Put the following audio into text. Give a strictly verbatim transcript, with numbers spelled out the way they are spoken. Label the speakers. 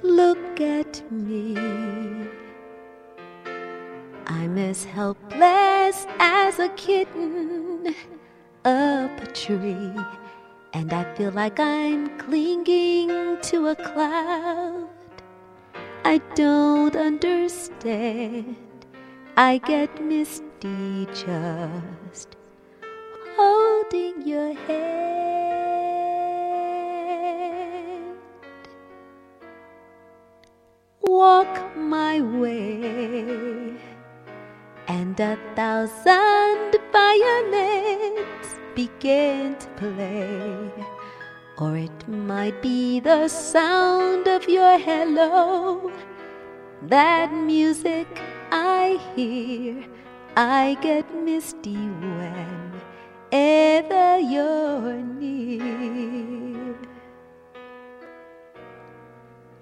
Speaker 1: Look at me. I'm as helpless as a kitten up a tree, and I feel like I'm clinging to a cloud. I don't understand. I get misty just holding your hand. Walk my way, and a thousand violins begin to play. Or it might be the sound of your hello, that music I hear. I get misty whenever you're near.